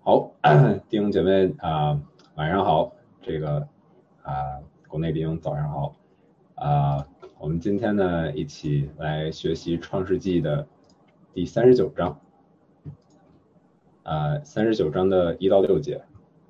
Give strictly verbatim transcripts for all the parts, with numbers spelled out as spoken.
好，弟兄姐妹啊、呃晚上好。这个啊、呃国内弟兄早上好。啊、呃我们今天呢一起来学习创世纪的第三十九章，啊三十九章的一到六节。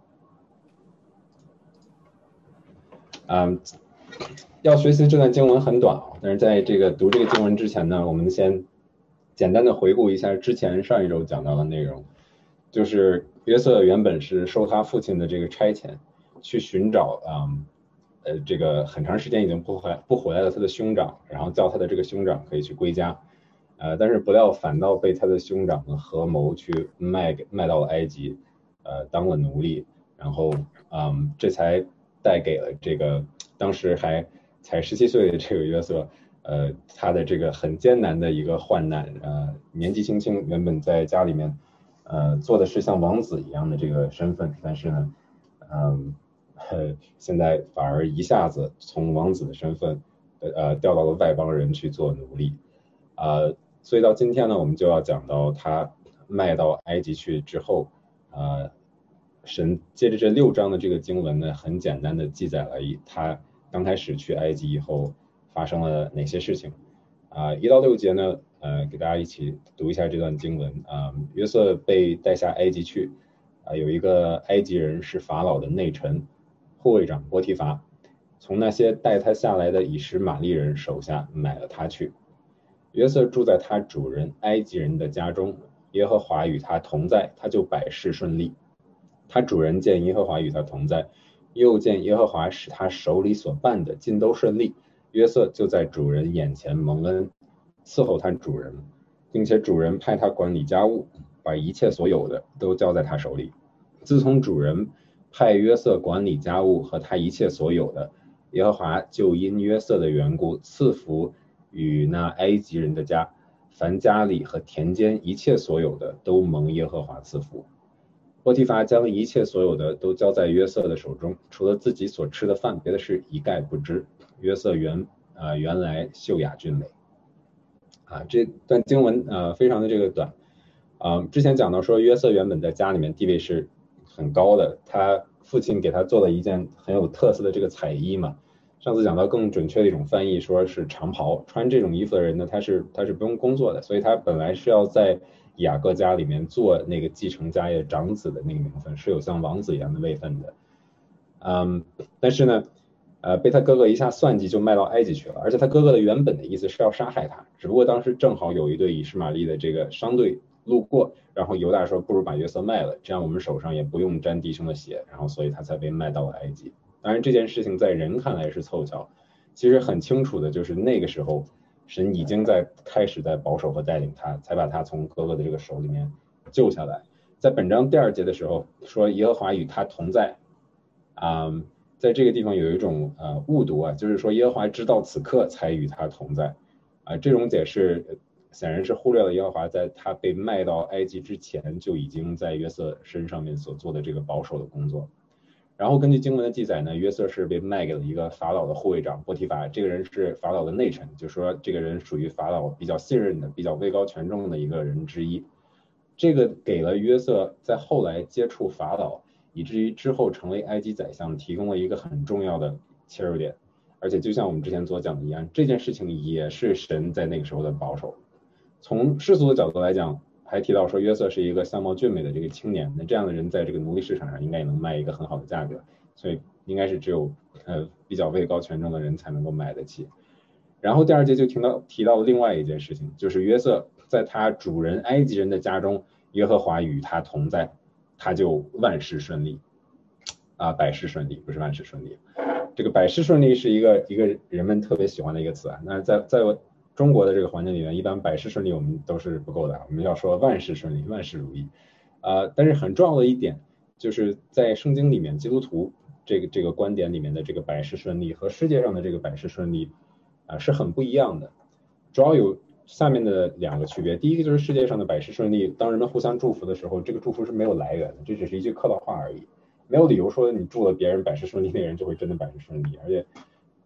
嗯、要学习这段经文很短啊，但是在这个读这个经文之前呢，我们先简单的回顾一下之前上一周讲到的内容。就是约瑟原本是受他父亲的这个差遣，去寻找啊、嗯，呃，这个很长时间已经不回不回来了他的兄长，然后叫他的这个兄长可以去归家，呃，但是不料反倒被他的兄长的合谋去卖给卖到了埃及，呃，当了奴隶，然后嗯，这才带给了这个当时还才十七岁的这个约瑟。呃，他的这个很艰难的一个患难，呃，年纪轻轻，原本在家里面。呃，做的是像王子一样的这个身份，但是呢，嗯，呃，现在反而一下子从王子的身份，呃，调到了外邦人去做奴隶，呃，所以到今天呢，我们就要讲到他卖到埃及去之后，呃，神接着这六章的这个经文呢，很简单的记载了一他刚开始去埃及以后发生了哪些事情。啊、呃，一到六节呢，呃，给大家一起读一下这段经文啊、呃。约瑟被带下埃及去，啊、呃，有一个埃及人是法老的内臣，护卫长波提乏，从那些带他下来的以实玛利人手下买了他去。约瑟住在他主人埃及人的家中，耶和华与他同在，他就百事顺利。他主人见耶和华与他同在，又见耶和华使他手里所办的尽都顺利。约瑟就在主人眼前蒙恩，伺候他主人，并且主人派他管理家务，把一切所有的都交在他手里。自从主人派约瑟管理家务和他一切所有的，耶和华就因约瑟的缘故赐福与那埃及人的家，凡家里和田间一切所有的都蒙耶和华赐福。波提乏将一切所有的都交在约瑟的手中，除了自己所吃的饭，别的事一概不知。约瑟原啊、呃、原来秀雅俊美。啊，这段经文呃非常的这个短。啊、呃，之前讲到说约瑟原本在家里面地位是很高的，他父亲给他做了一件很有特色的这个彩衣嘛。上次讲到更准确的一种翻译，说是长袍，穿这种衣服的人呢，他是他是不用工作的，所以他本来是要在雅各家里面做那个继承家业长子的那个名分，是有像王子一样的位分的。嗯，但是呢，呃，被他哥哥一下算计就卖到埃及去了，而且他哥哥的原本的意思是要杀害他，只不过当时正好有一队以实玛利的这个商队路过，然后犹大说不如把约瑟卖了，这样我们手上也不用沾弟兄的血，然后所以他才被卖到了埃及。当然这件事情在人看来是凑巧，其实很清楚的就是那个时候神已经在开始在保守和带领他，才把他从哥哥的这个手里面救下来。在本章第二节的时候说耶和华与他同在，啊、嗯，在这个地方有一种呃误读啊，就是说耶和华知道此刻才与他同在，啊、呃，这种解释显然是忽略了耶和华在他被卖到埃及之前就已经在约瑟身上面所做的这个保守的工作。然后根据经文的记载呢，约瑟是被卖给了一个法老的护卫长波提乏，这个人是法老的内臣，就是说这个人属于法老比较信任的、比较位高权重的一个人之一。这个给了约瑟在后来接触法老，以至于之后成为埃及宰相，提供了一个很重要的切入点。而且就像我们之前所讲的一样，这件事情也是神在那个时候的保守。从世俗的角度来讲，还提到说约瑟是一个相貌俊美的这个青年，那这样的人在这个奴隶市场上应该也能卖一个很好的价格，所以应该是只有呃比较位高权重的人才能够买得起。然后第二节就提到提到另外一件事情，就是约瑟在他主人埃及人的家中，耶和华与他同在，他就万事顺利啊，百事顺利，不是万事顺利。这个百事顺利是一个一个人们特别喜欢的一个词啊，那在在中国的这个环境里面，一般百事顺利我们都是不够的，我们要说万事顺利，万事如意。呃，但是很重要的一点就是在圣经里面，基督徒这个这个观点里面的这个百事顺利和世界上的这个百事顺利啊、呃、是很不一样的，主要有下面的两个区别。第一个就是世界上的百事顺利，当人们互相祝福的时候，这个祝福是没有来源的，这只是一句客套话而已，没有理由说你祝了别人百事顺利，那个人就会真的百事顺利。而且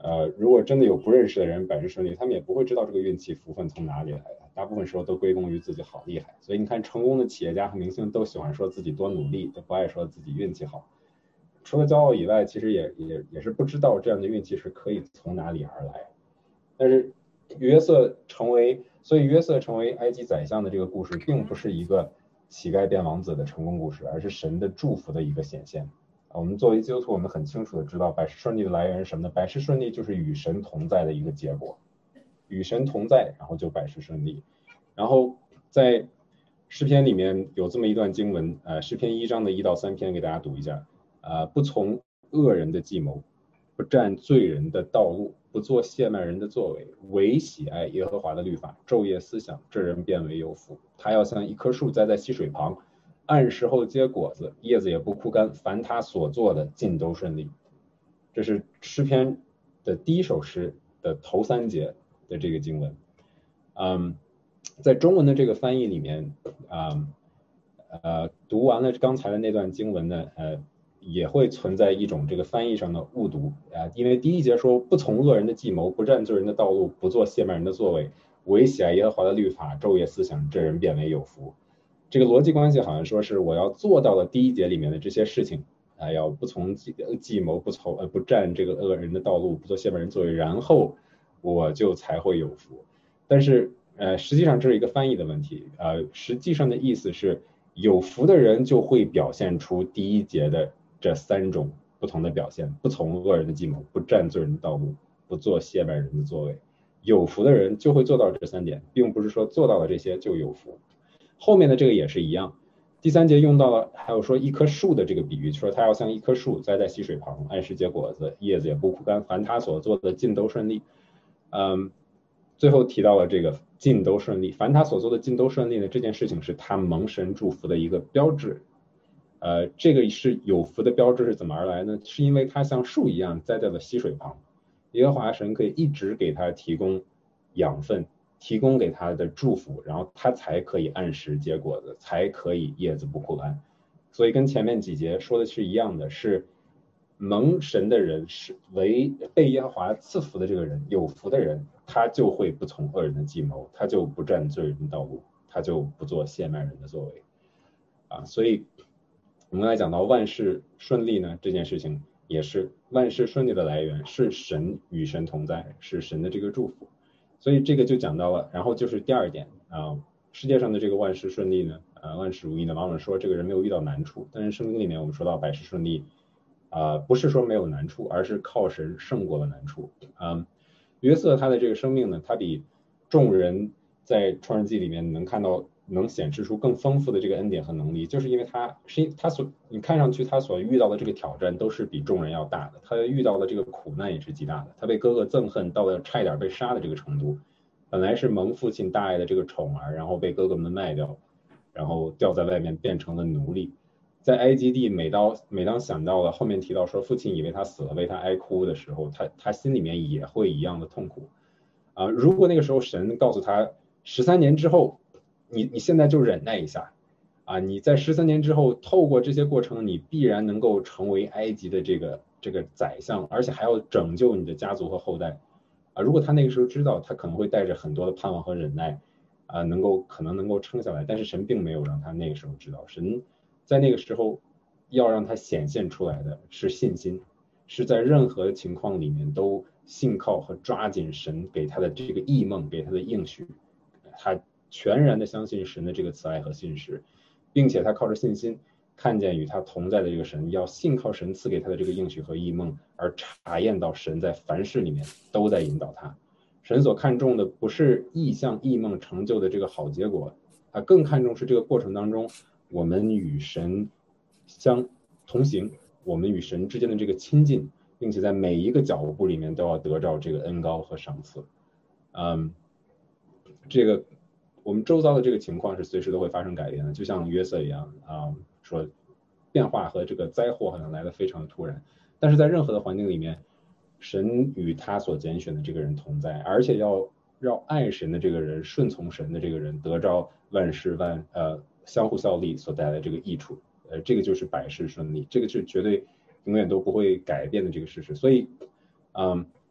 呃，如果真的有不认识的人百事顺利，他们也不会知道这个运气福分从哪里来的，大部分时候都归功于自己好厉害。所以你看，成功的企业家和明星都喜欢说自己多努力，都不爱说自己运气好。除了骄傲以外，其实也也也是不知道这样的运气是可以从哪里而来。但是约瑟成为，所以约瑟成为埃及宰相的这个故事，并不是一个乞丐变王子的成功故事，而是神的祝福的一个显现。我们作为基督徒，我们很清楚的知道百事顺利的来源是什么呢？百事顺利就是与神同在的一个结果，与神同在，然后就百事顺利。然后在诗篇里面有这么一段经文，呃，诗篇一章的一到三篇给大家读一下。呃，不从恶人的计谋，不占罪人的道路，不做亵慢人的作为，唯喜爱耶和华的律法，昼夜思想，这人便为有福。他要像一棵树栽在溪水旁，按时候结果子，叶子也不枯干，凡他所做的尽都顺利。这是诗篇的第一首诗的头三节的这个经文。嗯，在中文的这个翻译里面，啊、呃，读完了刚才的那段经文呢，呃，也会存在一种这个翻译上的误读啊、呃，因为第一节说不从恶人的计谋，不占罪人的道路，不做亵慢人的作为，唯喜爱耶和华的律法，昼夜思想，这人便为有福。这个逻辑关系好像说是我要做到了第一节里面的这些事情啊、呃，要不从计计谋，不从呃不占这个恶人的道路，不做亵慢人作为，然后我就才会有福。但是呃，实际上这是一个翻译的问题，呃，实际上的意思是有福的人就会表现出第一节的这三种不同的表现：不从恶人的计谋，不占罪人的道路，不做亵慢人的作为。有福的人就会做到这三点，并不是说做到了这些就有福。后面的这个也是一样，第三节用到了，还有说一棵树的这个比喻，说他要像一棵树栽在溪水旁，按时结果子，叶子也不枯干，凡他所做的尽都顺利。嗯，最后提到了这个尽都顺利，凡他所做的尽都顺利呢，这件事情是他蒙神祝福的一个标志。呃，这个是有福的标志是怎么而来呢？是因为他像树一样栽在了溪水旁，耶和华神可以一直给他提供养分，提供给他的祝福，然后他才可以按时结果子，才可以叶子不枯干。所以跟前面几节说的是一样的，是蒙神的人，是为被耶和华赐福的这个人，有福的人，他就会不从恶人的计谋，他就不占罪人的道路，他就不做亵慢人的作为啊。所以我们刚才讲到万事顺利呢，这件事情也是万事顺利的来源是神与神同在，是神的这个祝福。所以这个就讲到了，然后就是第二点啊，世界上的这个万事顺利呢，呃，万事如意呢，往往说这个人没有遇到难处，但是圣经里面我们说到百事顺利，啊、呃，不是说没有难处，而是靠神胜过了难处。嗯，约瑟他的这个生命呢，他比众人在创世纪里面能看到。能显示出更丰富的这个恩典和能力，就是因为他是他所你看上去他所遇到的这个挑战都是比众人要大的，他遇到的这个苦难也是极大的，他被哥哥憎恨到了差一点被杀的这个程度，本来是蒙父亲大爱的这个宠儿，然后被哥哥们卖掉，然后掉在外面变成了奴隶。在埃及地，每当每当想到了后面提到说父亲以为他死了为他哀哭的时候，他他心里面也会一样的痛苦啊、呃。如果那个时候神告诉他十三年之后。你你现在就忍耐一下，啊，你在十三年之后，透过这些过程，你必然能够成为埃及的这个这个宰相，而且还要拯救你的家族和后代，啊，如果他那个时候知道，他可能会带着很多的盼望和忍耐，啊，能够可能能够撑下来，但是神并没有让他那个时候知道，神在那个时候要让他显现出来的是信心，是在任何情况里面都信靠和抓紧神给他的这个异梦，给他的应许，他。全然的相信神的这个慈爱和信实，并且他靠着信心看见与他同在的这个神，要信靠神赐给他的这个应许和异梦，而查验到神在凡事里面都在引导他。神所看重的不是异象异梦成就的这个好结果，他更看重是这个过程当中我们与神相同行，我们与神之间的这个亲近，并且在每一个脚步里面都要得到这个恩膏和赏赐。嗯，这个。我们周遭的这个情况是随时都会发生改变的，就像约瑟一样啊、呃，说变化和这个灾祸好像来得非常突然，但是在任何的环境里面，神与他所拣选的这个人同在，而且要让爱神的这个人、顺从神的这个人得着万事万呃相互效力所带来的这个益处，呃，这个就是百事顺利，这个是绝对永远都不会改变的这个事实。所以，嗯，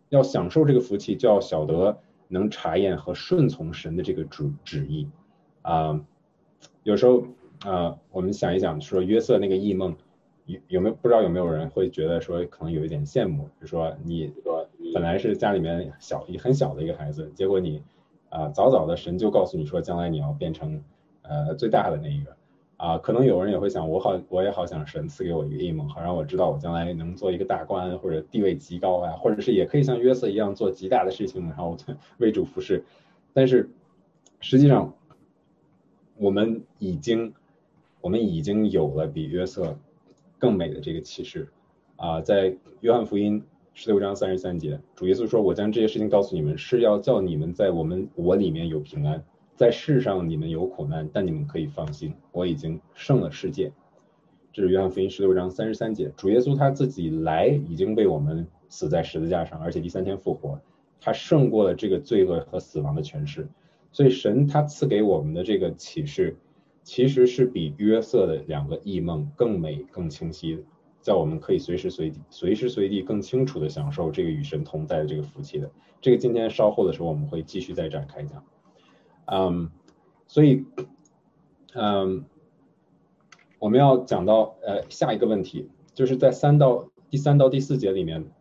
要享受这个福气，就要晓得能查验和顺从神的这个旨旨意啊、呃。有时候啊、呃，我们想一想，说约瑟那个异梦，有有没有不知道有没有人会觉得说可能有一点羡慕，就说你说本来是家里面小很小的一个孩子，结果你啊、呃、早早的神就告诉你说将来你要变成呃最大的那一个。啊，可能有人也会想，我好，我也好想神赐给我一个异梦，好让我知道我将来能做一个大官，或者地位极高啊，或者是也可以像约瑟一样做极大的事情，然后为主服侍。但是实际上，我们已经，我们已经有了比约瑟更美的这个启示啊，在约翰福音十六章三十三节，主耶稣说：“我将这些事情告诉你们，是要叫你们在我们我里面有平安。”在世上你们有苦难，但你们可以放心，我已经胜了世界。这是约翰福音十六章三十三节。主耶稣他自己来已经为我们死在十字架上，而且第三天复活，他胜过了这个罪恶和死亡的权势。所以神他赐给我们的这个启示，其实是比约瑟的两个异梦更美、更清晰的，叫我们可以随时随地、随时随地更清楚的享受这个与神同在的这个福气的。这个今天稍后的时候我们会继续再展开讲。嗯，所以，嗯，我们要讲到呃下一个问题，就是在三到第三到第四节里面，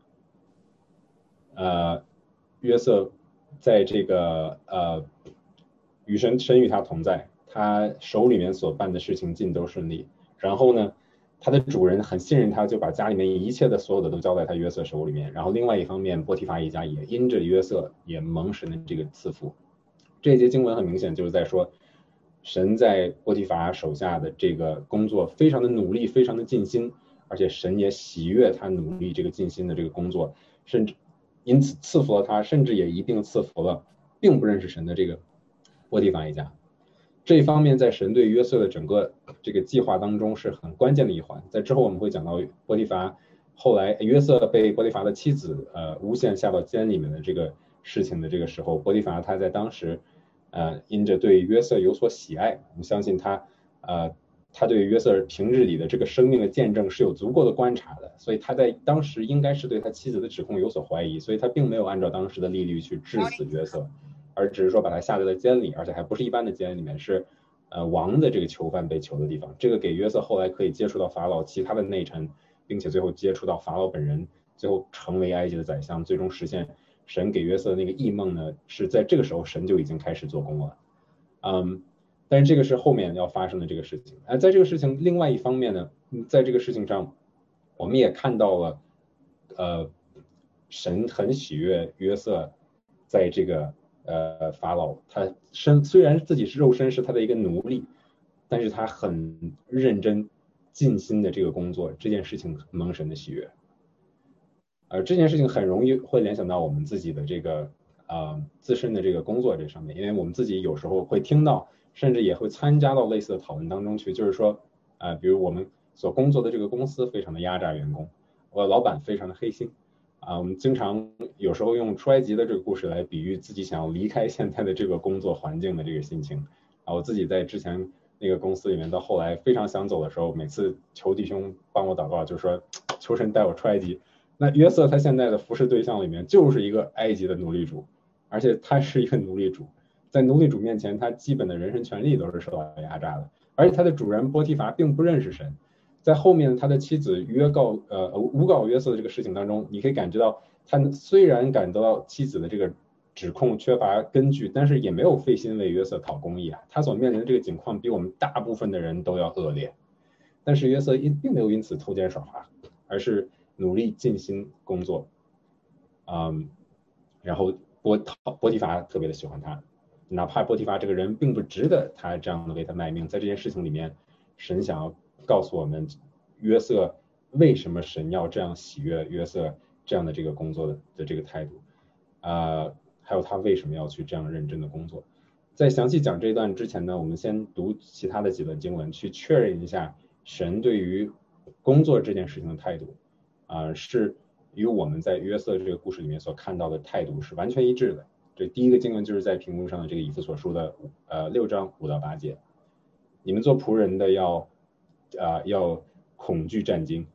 呃，约瑟在这个呃与神神与他同在，他手里面所办的事情尽都顺利。然后呢，他的主人很信任他，就把家里面一切的所有的都交在他约瑟手里面。然后另外一方面，波提乏一家也因着约瑟也蒙神的这个赐福。这一节经文很明显就是在说，神在波提乏手下的这个工作非常的努力，非常的尽心，而且神也喜悦他努力这个尽心的这个工作，甚至因此赐福了他，甚至也一并赐福了并不认识神的这个波提乏一家。这一方面在神对约瑟的整个这个计划当中是很关键的一环。在之后我们会讲到波提乏后来约瑟被波提乏的妻子呃诬陷下到监里面的这个事情的这个时候，波提乏他在当时呃因着对约瑟有所喜爱，我们相信他呃他对约瑟平日里的这个生命的见证是有足够的观察的，所以他在当时应该是对他妻子的指控有所怀疑，所以他并没有按照当时的例律去治死约瑟，而只是说把他下在了监里，而且还不是一般的监里面，是呃王的这个囚犯被囚的地方。这个给约瑟后来可以接触到法老其他的内臣，并且最后接触到法老本人，最后成为埃及的宰相，最终实现神给约瑟的那个异梦呢，是在这个时候神就已经开始做工了。嗯，但是这个是后面要发生的这个事情。而在这个事情另外一方面呢，在这个事情上，我们也看到了，呃，神很喜悦约瑟在这个呃法老，他身虽然自己是肉身是他的一个奴隶，但是他很认真尽心的这个工作，这件事情蒙神的喜悦。而这件事情很容易会联想到我们自己的这个呃自身的这个工作这上面，因为我们自己有时候会听到，甚至也会参加到类似的讨论当中去，就是说啊、呃，比如我们所工作的这个公司非常的压榨员工，我老板非常的黑心啊、呃，我们经常有时候用出埃及的这个故事来比喻自己想要离开现在的这个工作环境的这个心情啊，我自己在之前那个公司里面，到后来非常想走的时候，每次求弟兄帮我祷告，就说求神带我出埃及。那约瑟他现在的服侍对象里面就是一个埃及的奴隶主，而且他是一个奴隶主，在奴隶主面前，他基本的人身权利都是受到压榨的，而且他的主人波提乏并不认识神。在后面他的妻子约告呃诬告约瑟的这个事情当中，你可以感觉到他虽然感得到妻子的这个指控缺乏根据，但是也没有费心为约瑟讨公义啊。他所面临的这个情况比我们大部分的人都要恶劣，但是约瑟因并没有因此偷奸耍滑，而是努力尽心工作，嗯，然后波波提乏特别的喜欢他，哪怕波提乏这个人并不值得他这样的为他卖命，在这件事情里面，神想要告诉我们约瑟为什么神要这样喜悦约瑟这样的这个工作 的, 的这个态度，呃，还有他为什么要去这样认真的工作。在详细讲这一段之前呢，我们先读其他的几段经文，去确认一下神对于工作这件事情的态度。呃，是与我们在约瑟这个故事里面所看到的态度是完全一致的。这第一个经文就是在屏幕上的这个以弗所书的呃六章五到八节，你们做仆人的要呃要恐惧战惊，啊、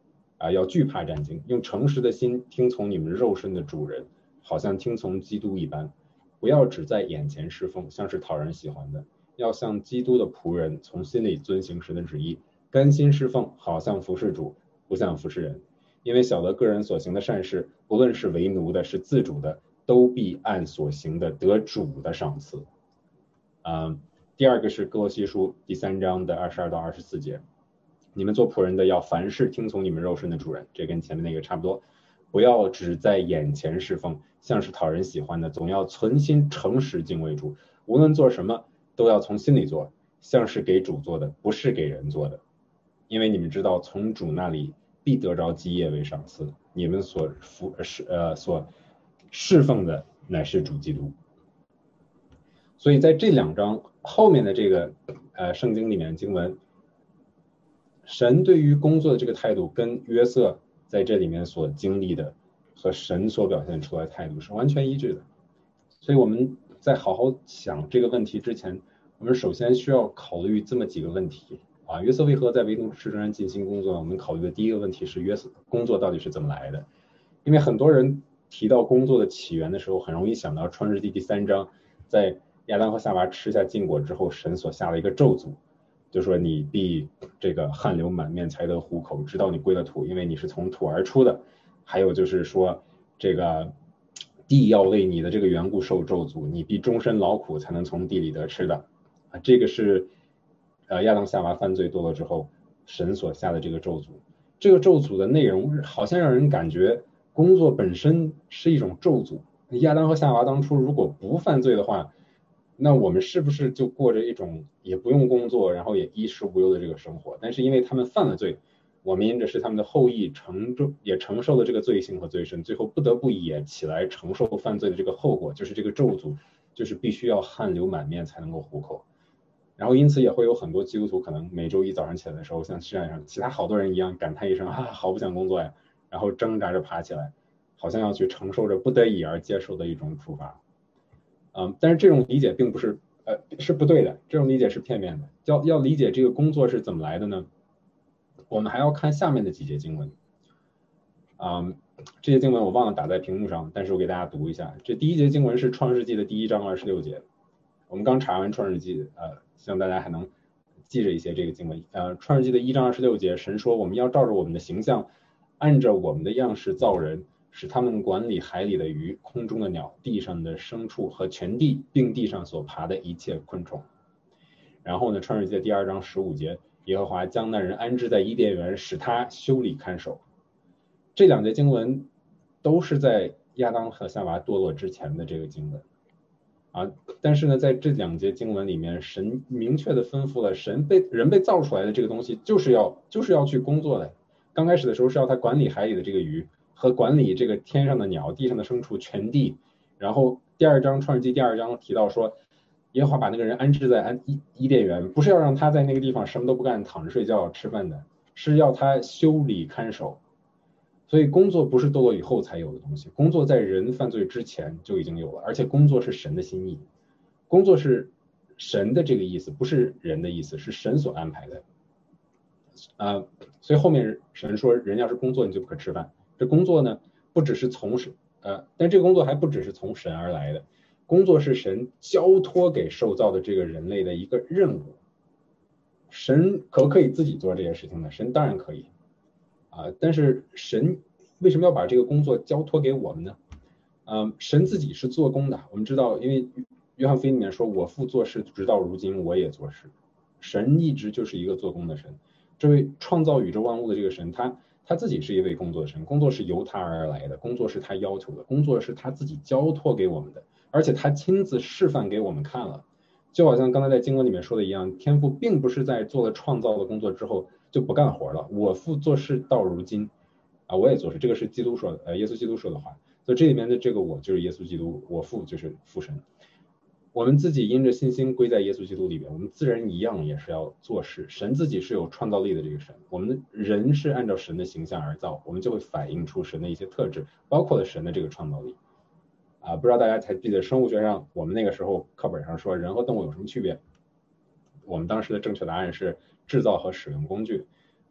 啊，要惧怕战兢，用诚实的心听从你们肉身的主人，好像听从基督一般。不要只在眼前侍奉，像是讨人喜欢的，要像基督的仆人，从心里遵行神的旨意，甘心侍奉，好像服侍主，不像服侍人。因为晓得个人所行的善事，不论是为奴的，是自主的，都必按所行的得主的赏赐。嗯，第二个是哥罗西书第三章的二十二到二十四节，你们做仆人的要凡事听从你们肉身的主人，这跟前面那个差不多。不要只在眼前侍奉，像是讨人喜欢的，总要存心诚实敬畏主。无论做什么，都要从心里做，像是给主做的，不是给人做的。因为你们知道，从主那里必得着基业为赏赐。你们所服是呃所侍奉的乃是主基督。所以在这两章后面的这个呃圣经里面经文，神对于工作的这个态度跟约瑟在这里面所经历的和神所表现出来的态度是完全一致的。所以我们在好好想这个问题之前，我们首先需要考虑这么几个问题啊。约瑟为何在为奴之中尽心工作？我们考虑的第一个问题是约瑟工作到底是怎么来的？因为很多人提到工作的起源的时候，很容易想到创世纪第三章，在亚当和夏娃吃下禁果之后，神所下了一个咒诅，就说你必这个汗流满面才得糊口，直到你归了土，因为你是从土而出的。还有就是说这个地要为你的这个缘故受咒诅，你必终身劳苦才能从地里得吃的啊，这个是呃亚当夏娃犯罪堕落之后神所下的这个咒诅。这个咒诅的内容好像让人感觉工作本身是一种咒诅。亚当和夏娃当初如果不犯罪的话，那我们是不是就过着一种也不用工作，然后也衣食无忧的这个生活？但是因为他们犯了罪，我们因着是他们的后裔承受也承受了这个罪性和罪身，最后不得不也起来承受犯罪的这个后果，就是这个咒诅，就是必须要汗流满面才能够糊口。然后因此也会有很多基督徒可能每周一早上起来的时候，像世界上其他好多人一样感叹一声啊，好不想工作呀，然后挣扎着爬起来，好像要去承受着不得已而接受的一种处罚。嗯，但是这种理解并不是呃是不对的，这种理解是片面的。要要理解这个工作是怎么来的呢？我们还要看下面的几节经文。嗯，这些经文我忘了打在屏幕上，但是我给大家读一下。这第一节经文是创世纪的第一章二十六节。我们刚查完创世纪，呃，希望大家还能记着一些这个经文。呃，创世纪的一章二十六节，神说我们要照着我们的形象，按照我们的样式造人，使他们管理海里的鱼、空中的鸟、地上的牲畜和全地，并地上所爬的一切昆虫。然后呢，创世纪的第二章十五节，耶和华将那人安置在伊甸园，使他修理看守。这两节经文都是在亚当和夏娃堕落之前的这个经文啊，但是呢，在这两节经文里面，神明确的吩咐了，神被人被造出来的这个东西，就是要就是要去工作的。刚开始的时候是要他管理海里的这个鱼和管理这个天上的鸟、地上的牲畜、全地。然后第二章创世纪第二章提到说，耶和华把那个人安置在安伊伊甸园，不是要让他在那个地方什么都不干，躺着睡觉吃饭的，是要他修理看守。所以工作不是堕落以后才有的东西，工作在人犯罪之前就已经有了，而且工作是神的心意，工作是神的这个意思，不是人的意思，是神所安排的。呃，所以后面神说，人要是工作，你就不可吃饭。这工作呢，不只是从神，呃，但这个工作还不只是从神而来的，工作是神交托给受造的这个人类的一个任务。神可不可以自己做这些事情呢？神当然可以。啊，但是神为什么要把这个工作交托给我们呢？嗯，神自己是做工的，我们知道，因为约翰福音里面说，我父做事，直到如今我也做事。神一直就是一个做工的神，这位创造宇宙万物的这个神，他他自己是一位工作的神，工作是由他而来的，工作是他要求的，工作是他自己交托给我们的，而且他亲自示范给我们看了。就好像刚才在经文里面说的一样，天父并不是在做了创造的工作之后就不干活了，我父做事到如今啊，我也做事，这个是基督说的，呃，耶稣基督说的话。所以这里面的这个我就是耶稣基督，我父就是父神。我们自己因着信心归在耶稣基督里面，我们自然一样也是要做事。神自己是有创造力的这个神，我们的人是按照神的形象而造，我们就会反映出神的一些特质，包括了神的这个创造力。啊，不知道大家还记得生物学上我们那个时候课本上说人和动物有什么区别？我们当时的正确答案是制造和使用工具。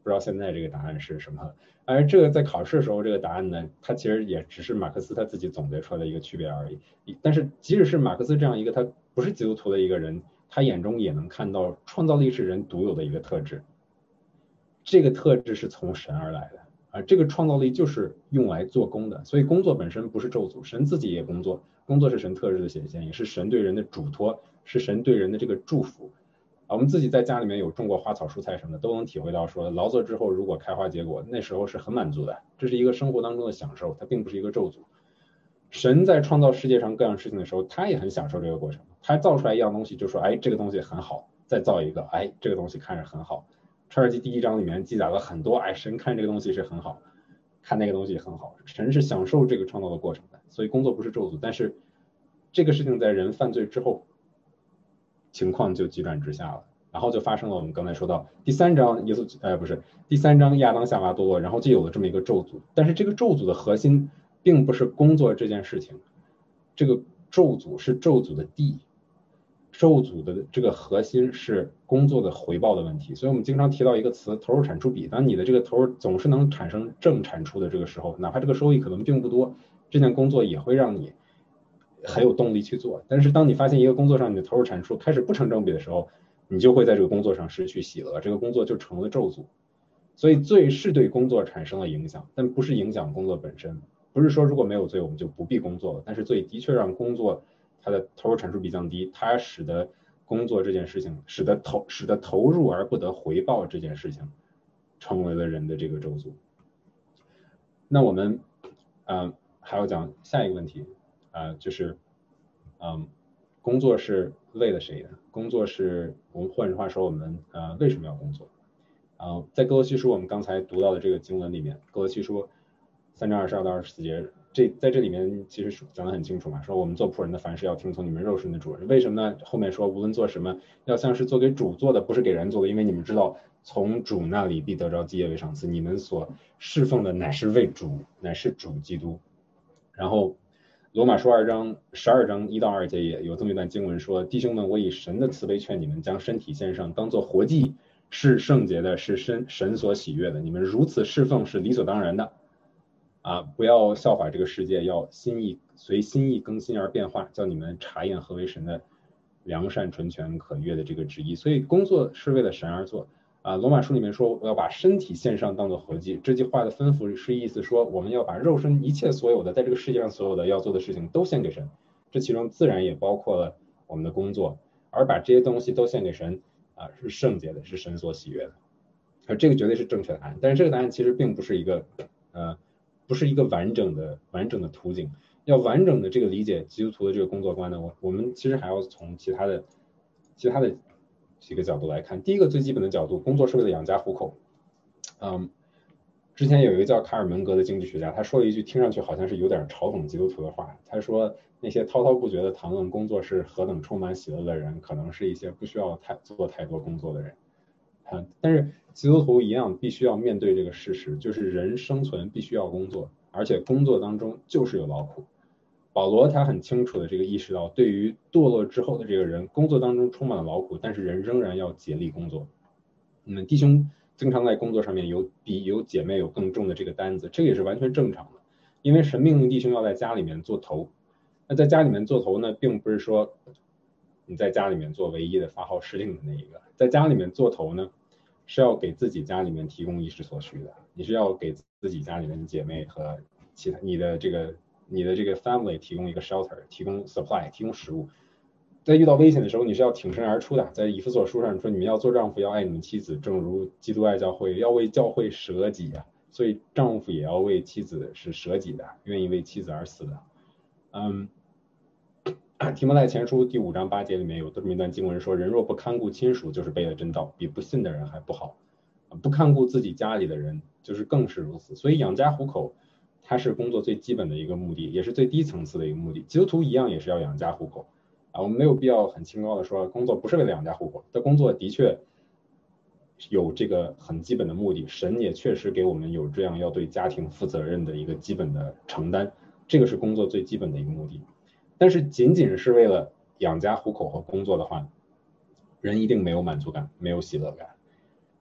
不知道现在这个答案是什么。而这个在考试的时候，这个答案呢，它其实也只是马克思他自己总结出来的一个区别而已。但是即使是马克思这样一个他不是基督徒的一个人，他眼中也能看到创造力是人独有的一个特质，这个特质是从神而来的。啊，这个创造力就是用来做工的，所以工作本身不是咒诅，神自己也工作，工作是神特质的显现，也是神对人的嘱托，是神对人的这个祝福。啊，我们自己在家里面有种过花草蔬菜什么的，都能体会到说劳作之后如果开花结果，那时候是很满足的，这是一个生活当中的享受，它并不是一个咒诅。神在创造世界上各样事情的时候，他也很享受这个过程，他造出来一样东西就说，哎，这个东西很好，再造一个，哎，这个东西看着很好。创世纪第一章里面记载了很多，哎，神看这个东西是很好，看那个东西很好，神是享受这个创造的过程的，所以工作不是咒诅。但是这个事情在人犯罪之后，情况就急转直下了，然后就发生了我们刚才说到第三章耶稣，呃，不是第三章亚当夏娃堕落，然后就有了这么一个咒诅。但是这个咒诅的核心并不是工作这件事情，这个咒诅是咒诅的地。咒诅的这个核心是工作的回报的问题，所以我们经常提到一个词投入产出比，当你的这个投入总是能产生正产出的这个时候，哪怕这个收益可能并不多，这件工作也会让你很有动力去做。但是当你发现一个工作上你的投入产出开始不成正比的时候，你就会在这个工作上失去喜乐，这个工作就成了咒诅。所以罪是对工作产生了影响，但不是影响工作本身，不是说如果没有罪我们就不必工作了，但是罪的确让工作它的投入产出比降低，它使得工作这件事情，使得投使得投入而不得回报这件事情，成为了人的这个咒诅。那我们，呃，还要讲下一个问题，呃，就是，嗯，工作是为了谁的？工作是我们换句话说，我们呃为什么要工作？啊、呃，在哥罗西书我们刚才读到的这个经文里面，哥罗西书三章二十二到二十四节。这在这里面其实讲得很清楚嘛，说我们做仆人的凡事要听从你们肉身的主人。为什么呢？后面说无论做什么，要像是做给主做的，不是给人做的，因为你们知道从主那里必得着基业为赏赐，你们所侍奉的乃是为主，乃是主基督。然后罗马书二章十二章一到二节也有这么一段经文说，弟兄们，我以神的慈悲劝你们，将身体献上，当作活祭，是圣洁的，是神神所喜悦的。你们如此侍奉是理所当然的。啊，不要效法这个世界，要心意随心意更新而变化，叫你们查验何为神的良善、纯全、可悦的这个旨意。所以工作是为了神而做。啊，罗马书里面说，我要把身体献上当做活祭。这句话的吩咐是意思说，我们要把肉身一切所有的，在这个世界上所有的要做的事情都献给神。这其中自然也包括了我们的工作，而把这些东西都献给神，啊，是圣洁的，是神所喜悦的。而这个绝对是正确的答案。但是这个答案其实并不是一个，呃。不是一个完整的完整的途径，要完整的这个理解基督徒的这个工作观呢，我我们其实还要从其他的其他的几个角度来看。第一个最基本的角度，工作是为了养家糊口。嗯，之前有一个叫卡尔门格的经济学家，他说了一句听上去好像是有点嘲讽基督徒的话，他说那些滔滔不绝的谈论工作是何等充满喜乐的人，可能是一些不需要太做太多工作的人。啊，但是基督徒一样必须要面对这个事实，就是人生存必须要工作，而且工作当中就是有劳苦。保罗他很清楚的这个意识到，对于堕落之后的这个人，工作当中充满了劳苦，但是人仍然要竭力工作。嗯，弟兄经常在工作上面有比有姐妹有更重的这个担子，这个也是完全正常的，因为神命令弟兄要在家里面做头。那在家里面做头呢，并不是说你在家里面做唯一的发号施令的那一个，在家里面做头呢，是要给自己家里面提供衣食所需的，你是要给自己家里面的姐妹和其他你的这个你的这个 family 提供一个 shelter， 提供 supply， 提供食物。在遇到危险的时候，你是要挺身而出的。在以弗所书上说，你们要做丈夫，要爱你们妻子，正如基督爱教会，要为教会舍己啊。所以丈夫也要为妻子是舍己的，愿意为妻子而死的。嗯。提摩太前书第五章八节里面有这么一段经文说，人若不看顾亲属，就是背了真道，比不信的人还不好。不看顾自己家里的人，就是更是如此。所以养家糊口，它是工作最基本的一个目的，也是最低层次的一个目的。基督徒一样也是要养家糊口啊，我们没有必要很清高的说工作不是为了养家糊口，但工作的确有这个很基本的目的，神也确实给我们有这样要对家庭负责任的一个基本的承担，这个是工作最基本的一个目的。但是仅仅是为了养家糊口和工作的话，人一定没有满足感，没有喜乐感。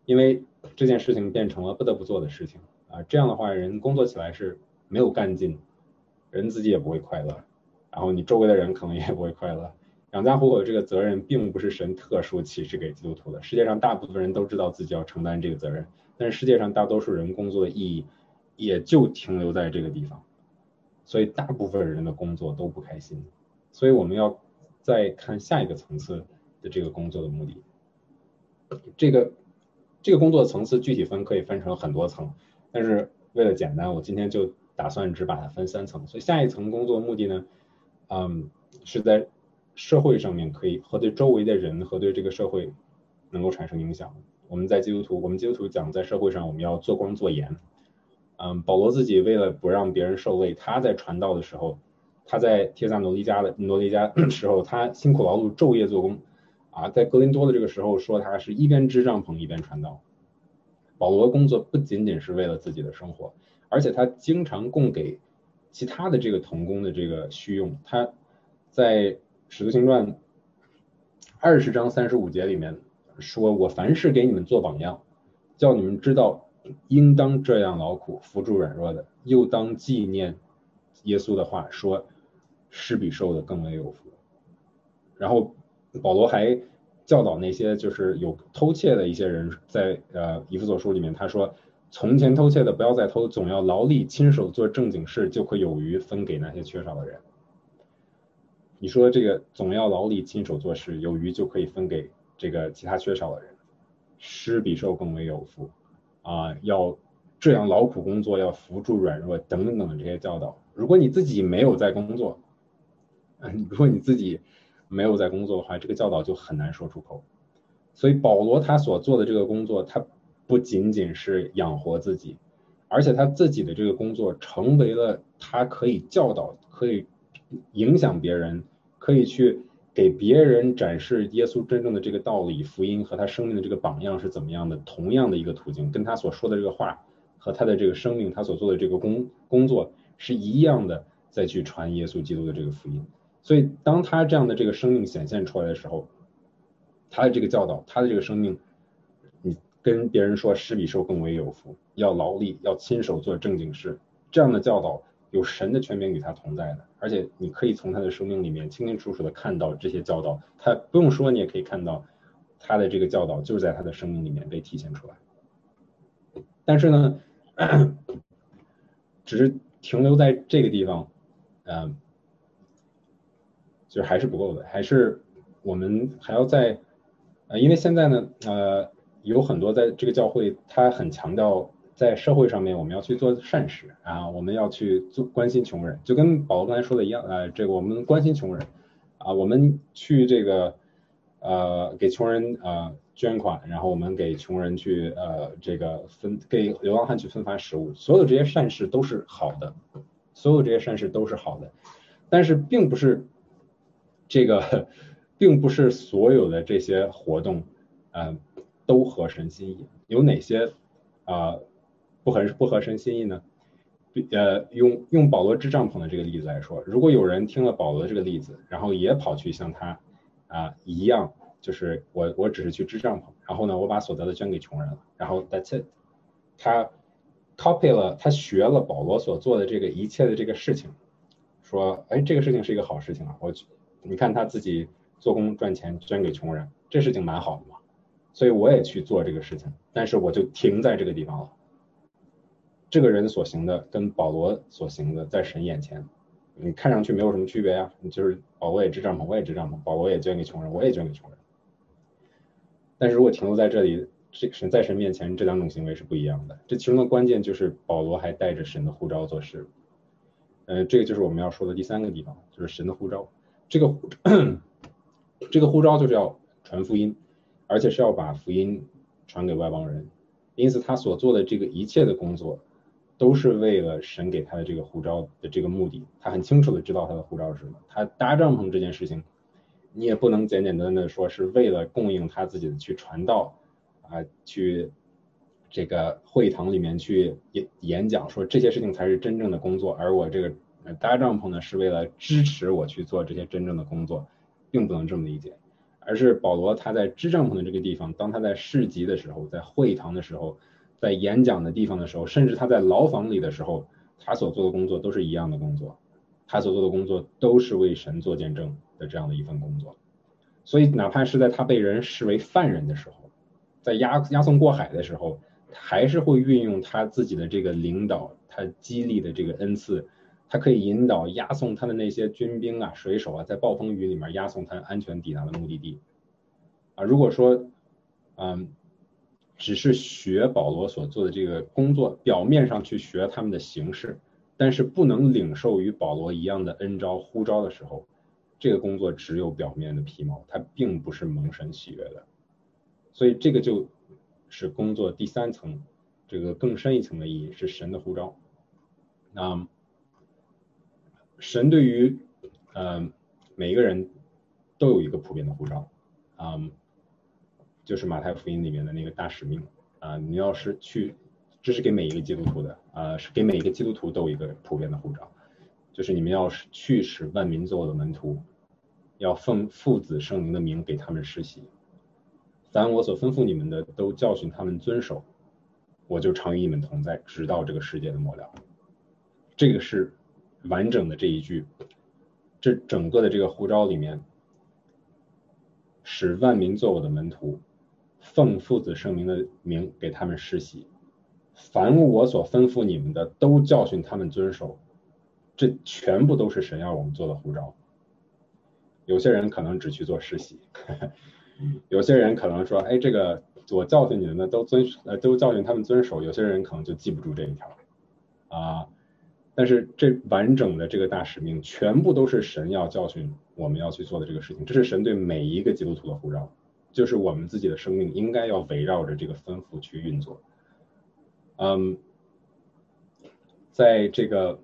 因为这件事情变成了不得不做的事情啊，这样的话人工作起来是没有干劲，人自己也不会快乐，然后你周围的人可能也不会快乐。养家糊口这个责任并不是神特殊启示给基督徒的，世界上大部分人都知道自己要承担这个责任，但是世界上大多数人工作的意义也就停留在这个地方，所以大部分人的工作都不开心，所以我们要再看下一个层次的这个工作的目的。这个这个工作层次具体分可以分成很多层，但是为了简单，我今天就打算只把它分三层。所以下一层工作目的呢，嗯，是在社会上面可以和对周围的人和对这个社会能够产生影响。我们在基督徒，我们基督徒讲在社会上我们要做光做盐。嗯，保罗自己为了不让别人受累，他在传道的时候，他在帖撒罗尼迦的罗尼迦的时候，他辛苦劳碌，昼夜做工。啊，在格林多的这个时候说他是一边支帐篷一边传道。保罗工作不仅仅是为了自己的生活，而且他经常供给其他的这个同工的这个需用。他在使徒行传二十章三十五节里面说，我凡事给你们做榜样，叫你们知道应当这样劳苦，扶助软弱的，又当纪念耶稣的话说，施比受的更为有福。然后保罗还教导那些就是有偷窃的一些人，在呃以弗所书里面他说，从前偷窃的不要再偷，总要劳力亲手做正经事，就会有余分给那些缺少的人。你说这个总要劳力亲手做事，有余就可以分给这个其他缺少的人，施比受更为有福啊，要这样劳苦工作，要扶助软弱等等等的这些教导。如果你自己没有在工作，嗯，如果你自己没有在工作的话，这个教导就很难说出口。所以保罗他所做的这个工作，他不仅仅是养活自己，而且他自己的这个工作成为了他可以教导、可以影响别人、可以去给别人展示耶稣真正的这个道理、福音和他生命的这个榜样是怎么样的，同样的一个途径，跟他所说的这个话和他的这个生命，他所做的这个工工作是一样的，再去传耶稣基督的这个福音。所以当他这样的这个生命显现出来的时候，他的这个教导，他的这个生命，你跟别人说施比受更为有福，要劳力，要亲手做正经事，这样的教导有神的权柄与他同在的，而且你可以从他的生命里面清清楚楚的看到这些教导，他不用说你也可以看到他的这个教导就是在他的生命里面被体现出来。但是呢，只是停留在这个地方，嗯，就是还是不够的，还是我们还要在，呃，因为现在呢，呃，有很多在这个教会，他很强调在社会上面我们要去做善事啊，我们要去做关心穷人，就跟保罗刚才说的一样，呃，这个我们关心穷人啊，我们去这个呃给穷人呃捐款，然后我们给穷人去呃这个分给流浪汉去分发食物，所有这些善事都是好的，所有这些善事都是好的，但是并不是。这个并不是所有的这些活动，呃，都合神心意。有哪些啊、呃、不合不合神心意呢？呃，用用保罗支帐篷的这个例子来说，如果有人听了保罗这个例子，然后也跑去像他啊、呃、一样，就是我我只是去支帐篷，然后呢，我把所得的捐给穷人了，然后 that's it，他 copy 了，他学了保罗所做的这个一切的这个事情，说，哎，这个事情是一个好事情啊，我你看他自己做工赚钱捐给穷人，这事情蛮好的嘛，所以我也去做这个事情，但是我就停在这个地方了。这个人所行的跟保罗所行的在神眼前，你看上去没有什么区别呀、啊，就是保罗也支帐篷，我也支帐篷，保罗也捐给穷人，我也捐给穷人。但是如果停留在这里，这神在神面前这两种行为是不一样的。这其中的关键就是保罗还带着神的呼召做事。呃，这个就是我们要说的第三个地方，就是神的呼召。这个这个呼召就是要传福音，而且是要把福音传给外邦人。因此，他所做的这个一切的工作，都是为了神给他的这个呼召的这个目的。他很清楚的知道他的呼召是什么。他搭帐篷这件事情，你也不能简简单单的说是为了供应他自己的去传道啊，去这个会堂里面去演演讲，说这些事情才是真正的工作，而我这个搭帐篷呢是为了支持我去做这些真正的工作，并不能这么理解而是保罗他在支帐篷的这个地方，当他在市集的时候，在会堂的时候，在演讲的地方的时候，甚至他在牢房里的时候，他所做的工作都是一样的工作，他所做的工作都是为神做见证的这样的一份工作。所以哪怕是在他被人视为犯人的时候，在押押送过海的时候，还是会运用他自己的这个领导，他激励的这个恩赐，他可以引导押送他的那些军兵啊、水手啊，在暴风雨里面押送他安全抵达的目的地。啊，如果说，嗯，只是学保罗所做的这个工作，表面上去学他们的形式，但是不能领受与保罗一样的恩召呼召的时候，这个工作只有表面的皮毛，它并不是蒙神喜悦的。所以这个就是工作第三层，这个更深一层的意义是神的呼召。那神对于呃每一个人都有一个普遍的呼召，嗯，就是马太福音里面的那个大使命啊、呃，你要是去，这是给每一个基督徒的啊、呃，是给每一个基督徒都有一个普遍的呼召，就是你们要去使万民做我的门徒，要奉父子圣灵的名给他们施洗，凡我所吩咐你们的，都教训他们遵守，我就常与你们同在，直到这个世界的末了。这个是完整的这一句，这整个的这个呼召里面，使万民做我的门徒，奉父子圣灵的名给他们施洗，凡我所吩咐你们的，都教训他们遵守，这全部都是神要我们做的呼召。有些人可能只去做施洗，呵呵，有些人可能说，哎，这个我教训你们的都遵呃都教训他们遵守，有些人可能就记不住这一条啊。但是这完整的这个大使命，全部都是神要教训我们要去做的这个事情，这是神对每一个基督徒的呼召，就是我们自己的生命应该要围绕着这个吩咐去运作。嗯，在这个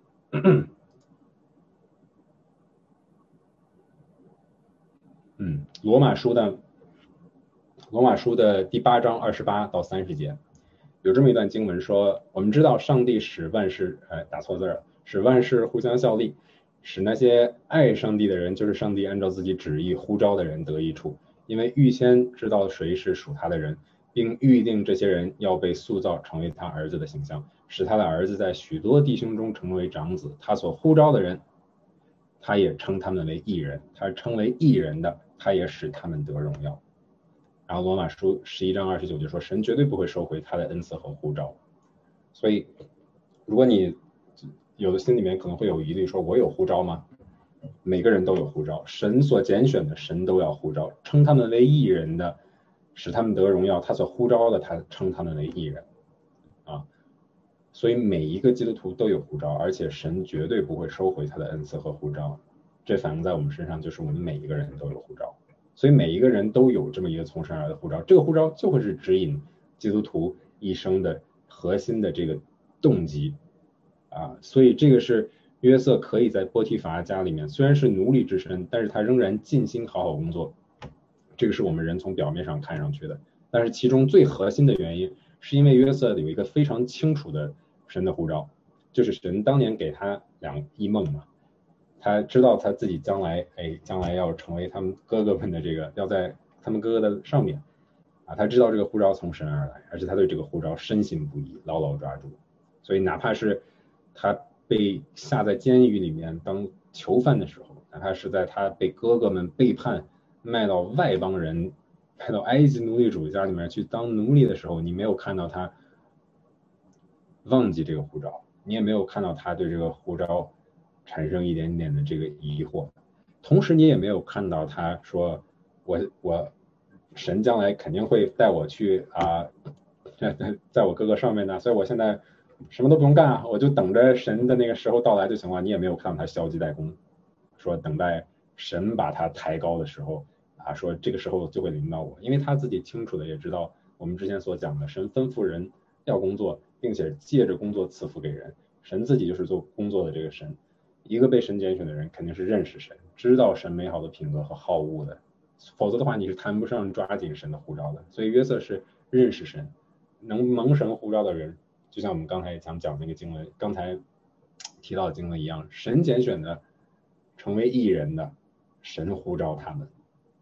嗯，罗马书的罗马书的第八章二十八到三十节，有这么一段经文说，我们知道上帝使万事，哎，打错字了，使万事互相效力，使那些爱上帝的人，就是上帝按照自己旨意呼召的人得益处，因为预先知道谁是属他的人，并预定这些人要被塑造成为他儿子的形象，使他的儿子在许多弟兄中成为长子。他所呼召的人，他也称他们为义人；他称为义人的，他也使他们得荣耀。然后罗马书十一章二十九就说，神绝对不会收回他的恩赐和呼召。所以如果你有的心里面可能会有疑虑，说我有呼召吗？每个人都有呼召，神所拣选的神都要呼召，称他们为义人的使他们得荣耀，他所呼召的他称他们为义人啊。所以每一个基督徒都有呼召，而且神绝对不会收回他的恩赐和呼召，这反映在我们身上，就是我们每一个人都有呼召。所以每一个人都有这么一个从神而来的呼召，这个呼召就会是指引基督徒一生的核心的这个动机啊。所以这个是约瑟可以在波提乏家里面，虽然是奴隶之身，但是他仍然尽心好好工作，这个是我们人从表面上看上去的，但是其中最核心的原因是因为约瑟有一个非常清楚的神的呼召，就是神当年给他两一梦嘛，他知道他自己将来，哎，将来要成为他们哥哥们的这个，要在他们哥哥的上面，啊，他知道这个呼召从神而来，而且他对这个呼召深信不疑，牢牢抓住。所以哪怕是他被下在监狱里面当囚犯的时候，哪怕是在他被哥哥们背叛，卖到外邦人，卖到埃及奴隶主家里面去当奴隶的时候，你没有看到他忘记这个呼召，你也没有看到他对这个呼召产生一点点的这个疑惑，同时你也没有看到他说我我神将来肯定会带我去啊，在我哥哥上面的，所以我现在什么都不用干啊，我就等着神的那个时候到来就行了。你也没有看到他消极怠工，说等待神把他抬高的时候啊，说这个时候就会临到我，因为他自己清楚的也知道我们之前所讲的，神吩咐人要工作，并且借着工作赐福给人，神自己就是做工作的这个神。一个被神拣选的人肯定是认识神，知道神美好的品格和好恶的，否则的话你是谈不上抓紧神的呼召的。所以约瑟是认识神，能蒙神呼召的人，就像我们刚才讲讲那个经文，刚才提到的经文一样，神拣选的成为义人的，神呼召他们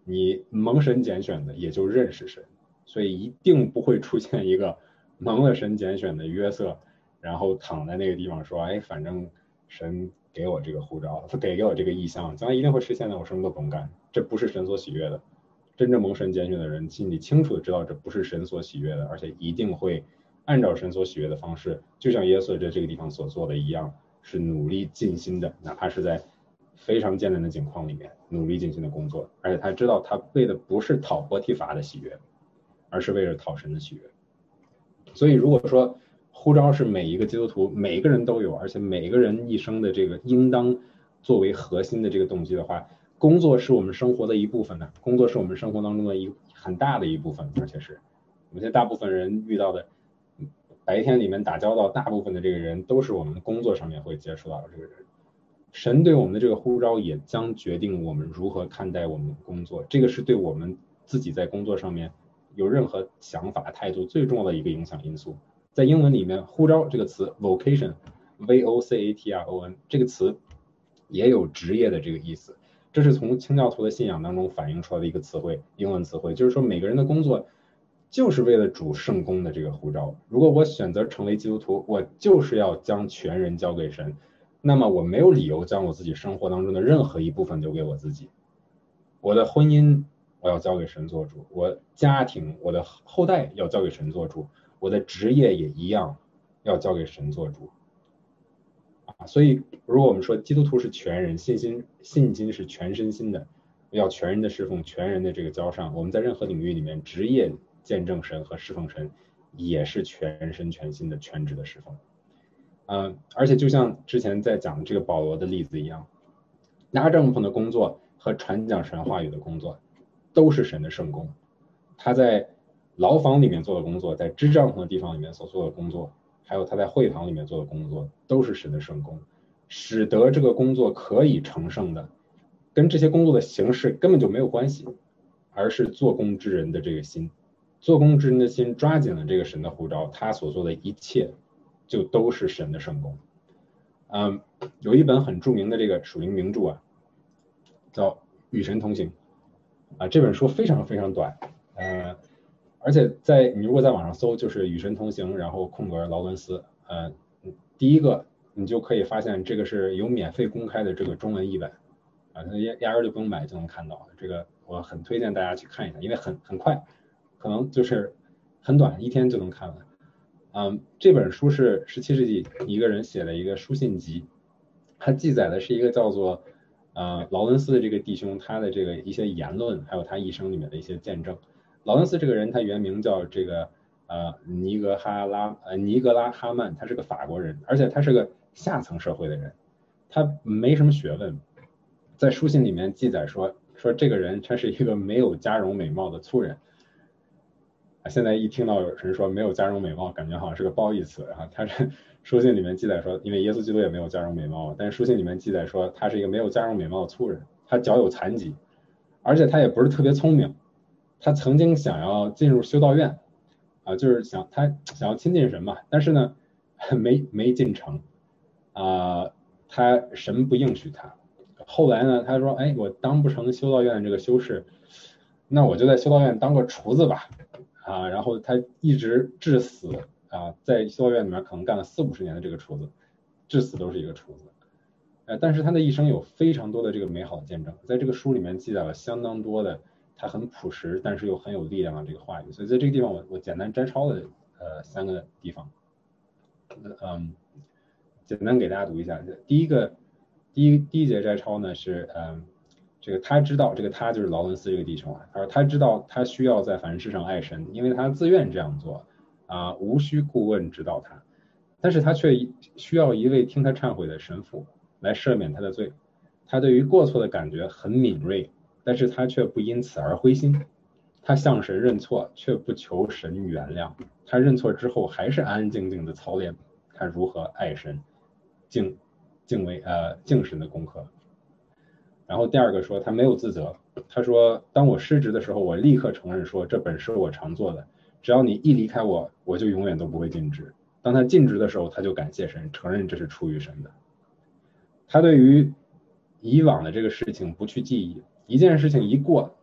你蒙神拣选的也就认识神，所以一定不会出现一个蒙了神拣选的约瑟，然后躺在那个地方说，哎，反正神给我这个护照，给给我这个意象，将来一定会实现的，我什么都甭干，这不是神所喜悦的。真正蒙神拣选的人心里清楚的知道这不是神所喜悦的，而且一定会按照神所喜悦的方式，就像耶稣在这个地方所做的一样，是努力尽心的，哪怕是在非常艰难的境况里面努力尽心的工作，而且他知道他为的不是讨波提乏的喜悦，而是为了讨神的喜悦。所以如果说呼召是每一个基督徒每一个人都有，而且每个人一生的这个应当作为核心的这个动机的话，工作是我们生活的一部分呢，工作是我们生活当中的一很大的一部分，而且是我们现在大部分人遇到的白天里面打交道，大部分的这个人都是我们工作上面会接触到的这个人。神对我们的这个呼召也将决定我们如何看待我们的工作，这个是对我们自己在工作上面有任何想法态度最重要的一个影响因素。在英文里面，呼召这个词 vocation V O C A T R O N 这个词也有职业的这个意思，这是从清教徒的信仰当中反映出来的一个词汇，英文词汇，就是说每个人的工作就是为了主圣工的这个呼召。如果我选择成为基督徒，我就是要将全人交给神，那么我没有理由将我自己生活当中的任何一部分留给我自己。我的婚姻我要交给神做主，我家庭我的后代要交给神做主，我的职业也一样要交给神做主啊。所以如果我们说基督徒是全人，信心信心是全身心的，要全人的侍奉，全人的这个交上，我们在任何领域里面职业见证神和侍奉神也是全身全心的全职的侍奉。嗯，而且就像之前在讲这个保罗的例子一样，拉帐篷的工作和传讲神话语的工作都是神的圣工。他在牢房里面做的工作，在支帐篷的地方里面所做的工作，还有他在会堂里面做的工作，都是神的圣工。使得这个工作可以成圣的，跟这些工作的形式根本就没有关系，而是做工之人的这个心。做工之人的心抓紧了这个神的呼召，他所做的一切就都是神的圣工。嗯，有一本很著名的这个属灵名著啊，叫《与神同行》啊，这本书非常非常短，呃，而且在你如果在网上搜，就是《与神同行》，然后空格劳伦斯，呃，第一个你就可以发现这个是有免费公开的这个中文译本啊，压压根就不用买就能看到。这个我很推荐大家去看一下，因为很很快，可能就是很短，一天就能看完。嗯，这本书是十七世纪一个人写的一个书信集，它记载的是一个叫做呃劳伦斯的这个弟兄他的这个一些言论，还有他一生里面的一些见证。劳伦斯这个人他原名叫这个呃尼格哈拉呃尼格拉哈曼，他是个法国人，而且他是个下层社会的人，他没什么学问。在书信里面记载说说这个人他是一个没有佳容美貌的粗人。现在一听到有人说没有佳容美貌，感觉好像是个褒义词啊。他是书信里面记载说，因为耶稣基督也没有佳容美貌，但是书信里面记载说他是一个没有佳容美貌的粗人，他脚有残疾，而且他也不是特别聪明。他曾经想要进入修道院啊，就是想他想要亲近神嘛，但是呢没没进城啊，他神不应许他。后来呢，他说，哎，我当不成修道院这个修士，那我就在修道院当个厨子吧。啊，然后他一直至死啊，在修道院里面可能干了四五十年的这个厨子，至死都是一个厨子。呃，但是他的一生有非常多的这个美好的见证，在这个书里面记载了相当多的他很朴实但是又很有力量的这个话语。所以在这个地方我我简单摘抄了呃三个地方，嗯，简单给大家读一下。第一个第一第一节摘抄呢是嗯。这个他知道，这个他就是劳伦斯这个弟兄啊，他说他知道他需要在凡事上爱神，因为他自愿这样做啊，无需顾问指导他，但是他却需要一位听他忏悔的神父来赦免他的罪。他对于过错的感觉很敏锐，但是他却不因此而灰心。他向神认错，却不求神原谅。他认错之后，还是安安静静的操练他如何爱神、敬敬畏呃敬神的功课。然后第二个说他没有自责，他说当我失职的时候，我立刻承认说这本是我常做的，只要你一离开我，我就永远都不会尽职。当他尽职的时候，他就感谢神，承认这是出于神的。他对于以往的这个事情不去记忆，一件事情一过，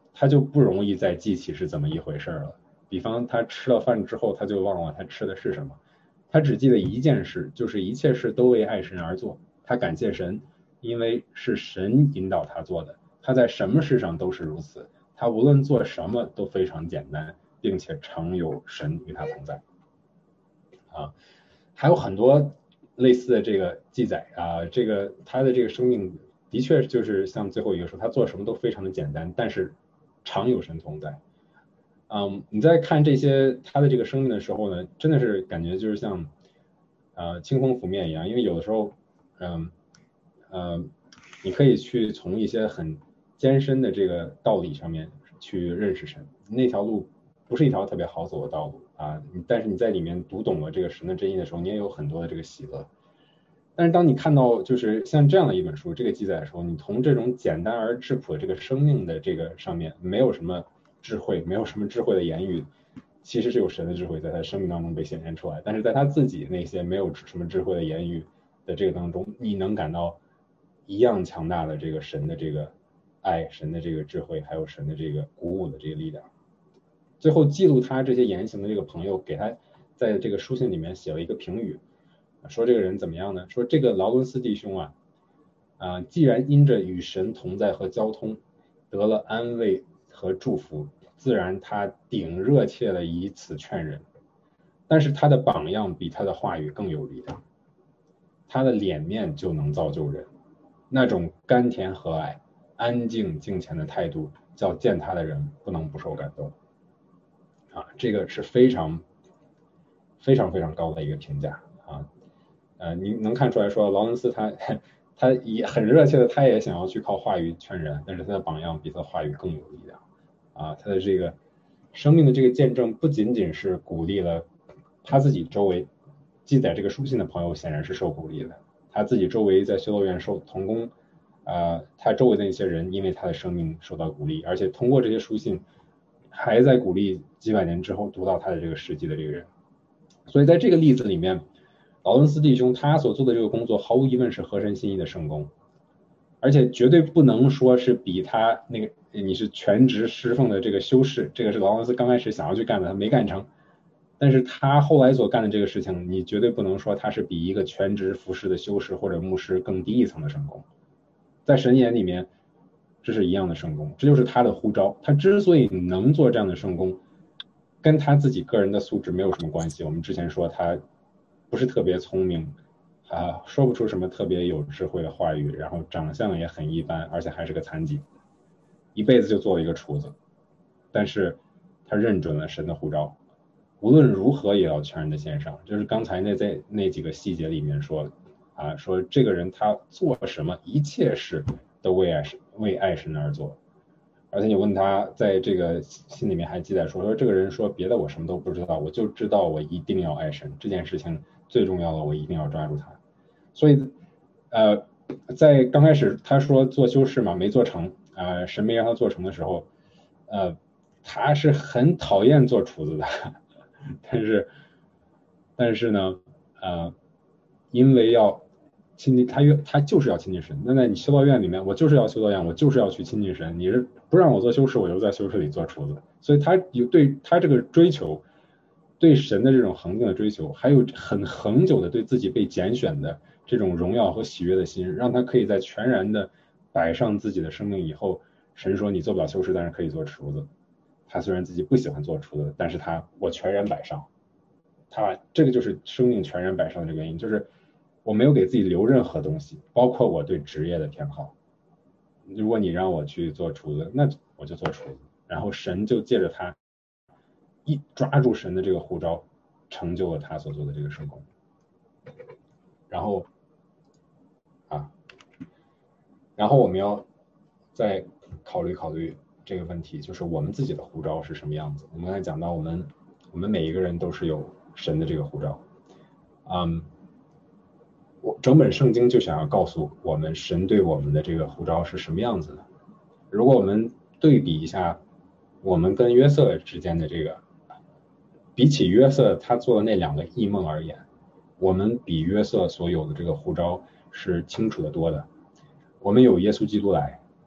他就不容易再记起是怎么一回事了。比方他吃了饭之后，他就忘了他吃的是什么，他只记得一件事，就是一切事都为爱神而做。他感谢神，因为是神引导他做的。他在什么事上都是如此，他无论做什么都非常简单，并且常有神与他同在。啊，还有很多类似的这个记载啊，这个他的这个生命的确就是像最后一个说，他做什么都非常的简单，但是常有神同在。嗯，你在看这些他的这个生命的时候呢，真的是感觉就是像呃清风拂面一样，因为有的时候，嗯呃，你可以去从一些很艰深的这个道理上面去认识神，那条路不是一条特别好走的道路啊，但是你在里面读懂了这个神的真意的时候，你也有很多的这个喜乐。但是当你看到就是像这样的一本书这个记载的时候，你从这种简单而质朴的这个生命的这个上面，没有什么智慧，没有什么智慧的言语，其实是有神的智慧在他生命当中被显现出来，但是在他自己那些没有什么智慧的言语的这个当中，你能感到一样强大的这个神的这个爱，神的这个智慧，还有神的这个鼓舞的这个力量。最后记录他这些言行的这个朋友给他在这个书信里面写了一个评语，说这个人怎么样呢？说这个劳伦斯弟兄啊，啊、呃，既然因着与神同在和交通得了安慰和祝福，自然他顶热切的以此劝人，但是他的榜样比他的话语更有力量，他的脸面就能造就人，那种甘甜和蔼、安静敬虔的态度，叫见他的人不能不受感动。啊，这个是非常非常非常高的一个评价啊。呃，你能看出来说劳伦斯他他也很热切的，他也想要去靠话语劝人，但是他的榜样比他的话语更有力量啊。他的这个生命的这个见证不仅仅是鼓励了他自己周围记载这个书信的朋友，显然是受鼓励的。他自己周围在修道院受同工，呃，他周围的那些人因为他的生命受到鼓励，而且通过这些书信还在鼓励几百年之后读到他的这个事迹的这个人。所以在这个例子里面，劳伦斯弟兄他所做的这个工作毫无疑问是合神心意的圣工，而且绝对不能说是比他那个你是全职侍奉的这个修士，这个是劳伦斯刚开始想要去干的，他没干成。但是他后来所干的这个事情，你绝对不能说他是比一个全职服侍的修士或者牧师更低一层的圣工，在神眼里面这是一样的圣工，这就是他的呼召。他之所以能做这样的圣工，跟他自己个人的素质没有什么关系。我们之前说他不是特别聪明啊，说不出什么特别有智慧的话语，然后长相也很一般，而且还是个残疾，一辈子就做了一个厨子，但是他认准了神的呼召，无论如何也要全然的献上。就是刚才那在那几个细节里面说啊，说这个人他做什么一切事都为爱神为爱神而做。而且你问他在这个信里面还记载说，说这个人说别的我什么都不知道，我就知道我一定要爱神，这件事情最重要的我一定要抓住它。所以呃在刚开始他说做修士嘛没做成啊、呃，神没让他做成的时候，呃他是很讨厌做厨子的，但是但是呢呃因为要亲近他，他就是要亲近神。那在你修道院里面，我就是要修道院，我就是要去亲近神。你是不让我做修士，我就在修士里做厨子。所以他有对他这个追求，对神的这种恒定的追求，还有很恒久的对自己被拣选的这种荣耀和喜悦的心，让他可以在全然的摆上自己的生命以后，神说你做不了修士，但是可以做厨子。他虽然自己不喜欢做厨子，但是他我全然摆上。他这个就是生命全然摆上的这个原因，就是我没有给自己留任何东西，包括我对职业的偏好。如果你让我去做厨子，那我就做厨子。然后神就借着他一抓住神的这个呼召，成就了他所做的这个圣工。然后啊，然后我们要再考虑考虑这个问题，就是我们自己的呼召是什么样子。我们刚才讲到，我们我们每一个人都是有神的这个呼召，嗯。我整本圣经就想要告诉我们神对我们的这个呼召是什么样子的。如果我们对比一下我们跟约瑟之间的这个，比起约瑟他做的那两个异梦而言，我们比约瑟所有的这个呼召是清楚的多的。我们有耶稣基督来，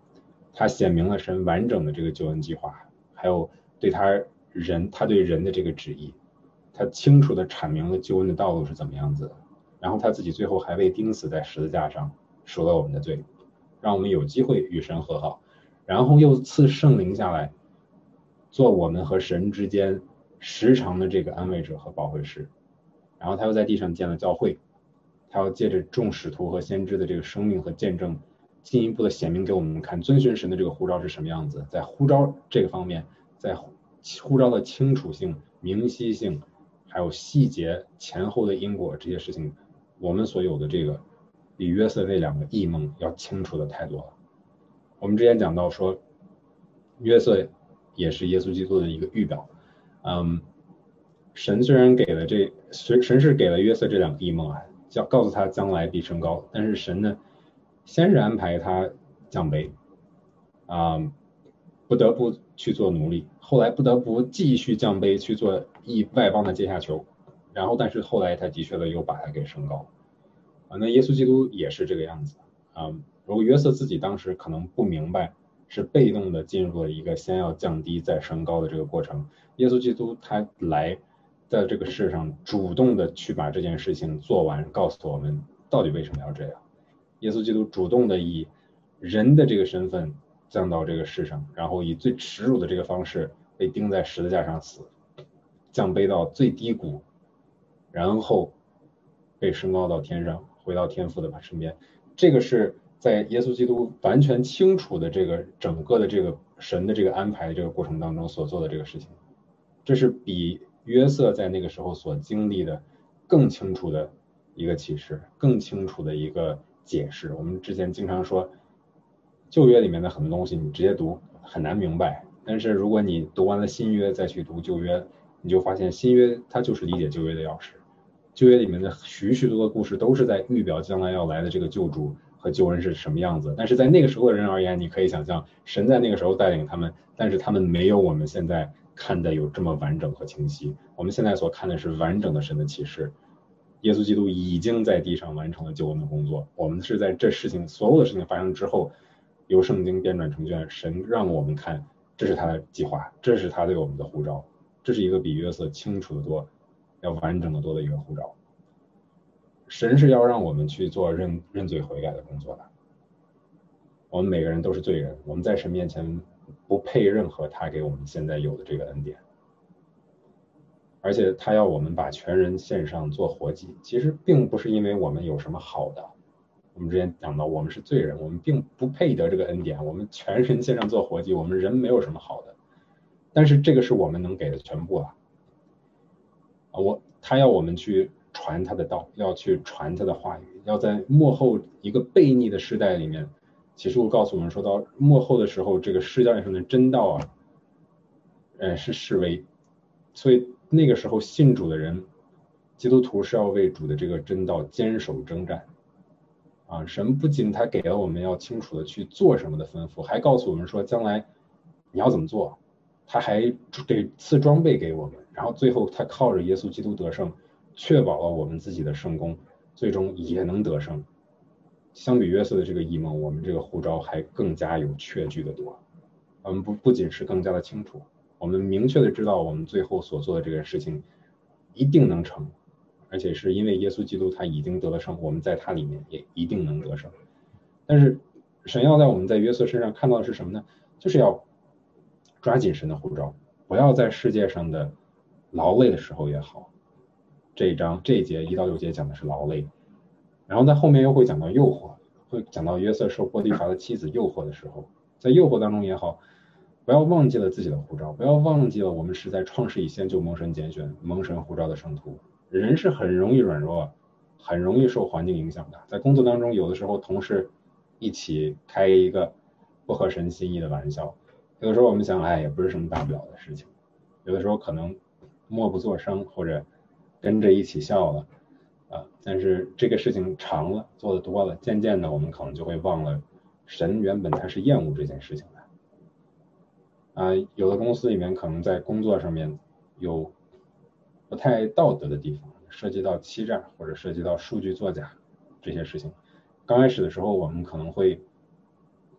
他显明了神完整的这个救恩计划，还有对他人他对人的这个旨意，他清楚的阐明了救恩的道路是怎么样子的，然后他自己最后还被钉死在十字架上，赎了我们的罪，让我们有机会与神和好，然后又赐圣灵下来，做我们和神之间时常的这个安慰者和保惠师，然后他又在地上建了教会，他要借着众使徒和先知的这个生命和见证，进一步的显明给我们看遵循神的这个呼召是什么样子。在呼召这个方面，在呼召的清楚性、明晰性，还有细节前后的因果这些事情，我们所有的这个比约瑟那两个异梦要清楚的太多了。我们之前讲到说，约瑟也是耶稣基督的一个预表。嗯，神虽然给了这神是给了约瑟这两个异梦啊，叫告诉他将来必升高，但是神呢，先是安排他降卑，啊、嗯，不得不去做奴隶，后来不得不继续降卑去做一外邦的阶下囚，然后但是后来他的确的又把他给升高，啊，那耶稣基督也是这个样子啊、嗯。如果约瑟自己当时可能不明白，是被动的进入了一个先要降低再升高的这个过程，耶稣基督他来在这个世上主动的去把这件事情做完，告诉我们到底为什么要这样。耶稣基督主动的以人的这个身份降到这个世上，然后以最耻辱的这个方式被钉在十字架上死，降卑到最低谷，然后被升高到天上，回到天父的身边。这个是在耶稣基督完全清楚的这个整个的这个神的这个安排这个过程当中所做的这个事情，这是比约瑟在那个时候所经历的更清楚的一个启示，更清楚的一个解释。我们之前经常说旧约里面的很多东西你直接读很难明白，但是如果你读完了新约再去读旧约，你就发现新约它就是理解旧约的钥匙。旧约里面的许许多多故事都是在预表将来要来的这个救主和救恩是什么样子，但是在那个时候的人而言，你可以想象神在那个时候带领他们，但是他们没有我们现在看的有这么完整和清晰。我们现在所看的是完整的神的启示，耶稣基督已经在地上完成了救恩的工作，我们是在这事情所有的事情发生之后，由圣经编转成卷，神让我们看这是他的计划，这是他对我们的呼召，这是一个比约瑟清楚的多要完整的多的一个呼召。神是要让我们去做认认罪悔改的工作的。我们每个人都是罪人，我们在神面前不配任何他给我们现在有的这个恩典，而且他要我们把全人献上做活祭，其实并不是因为我们有什么好的。我们之前讲到我们是罪人，我们并不配得这个恩典，我们全人献上做活祭，我们人没有什么好的，但是这个是我们能给的全部啊。我他要我们去传他的道，要去传他的话语，要在末后一个悖逆的时代里面，启示录告诉我们说到末后的时候，这个世界上的真道啊，呃是示威，所以那个时候信主的人，基督徒是要为主的这个真道坚守征战啊。神不仅他给了我们要清楚的去做什么的吩咐，还告诉我们说将来你要怎么做，他还给赐装备给我们，然后最后他靠着耶稣基督得胜，确保了我们自己的圣功，最终也能得胜。相比约瑟的这个异梦，我们这个呼召还更加有确据的多。我们不不仅是更加的清楚，我们明确的知道我们最后所做的这个事情一定能成，而且是因为耶稣基督他已经得了胜，我们在他里面也一定能得胜。但是神要在我们在约瑟身上看到的是什么呢？就是要抓紧神的呼召，不要在世界上的劳累的时候也好。这一章这一节一到六节讲的是劳累，然后在后面又会讲到诱惑，会讲到约瑟受波提乏的妻子诱惑的时候，在诱惑当中也好，不要忘记了自己的呼召，不要忘记了我们是在创世以前就蒙神拣选、蒙神呼召的圣徒。人是很容易软弱，很容易受环境影响的。在工作当中，有的时候同事一起开一个不合神心意的玩笑，有的时候我们想，哎，也不是什么大不了的事情。有的时候可能默不作声，或者跟着一起笑了，啊，但是这个事情长了，做的多了，渐渐的我们可能就会忘了，神原本他是厌恶这件事情的。啊，有的公司里面可能在工作上面有不太道德的地方，涉及到欺诈或者涉及到数据作假这些事情。刚开始的时候，我们可能会